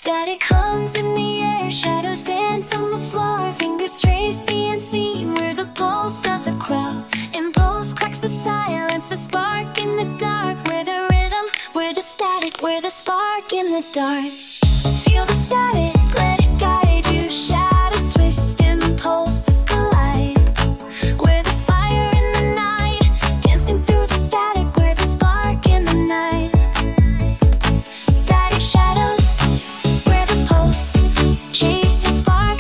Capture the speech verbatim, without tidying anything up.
Static hums in the air, shadows dance on the floor. Fingers trace the unseen, we're the pulse of the crowd. Impulse cracks the silence, a spark in the dark. We're the rhythm, we're the static, we're the spark in the dark. Feel